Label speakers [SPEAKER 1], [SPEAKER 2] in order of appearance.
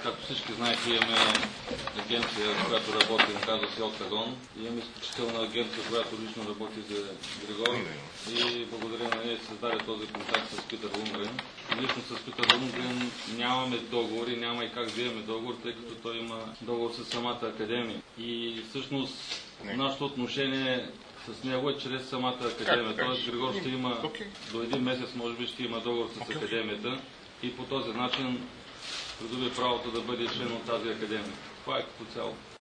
[SPEAKER 1] Както всички знаете, имаме агенция, която работи, казва се Октагон. Имаме изключителна агенция, която лично работи за Григор. И благодаря на нея създаде този контакт с Питър Лунгрен. Лично с Питър Лунгрен нямаме договори, няма и как да имаме договор, тъй като той има договор с самата академия. И всъщност нашето отношение с него е чрез самата академия. Тоест Григор ще има до един месец, може би ще има договор с академията и по този начин придобие правото да бъде член от тази академия. Това е като цяло.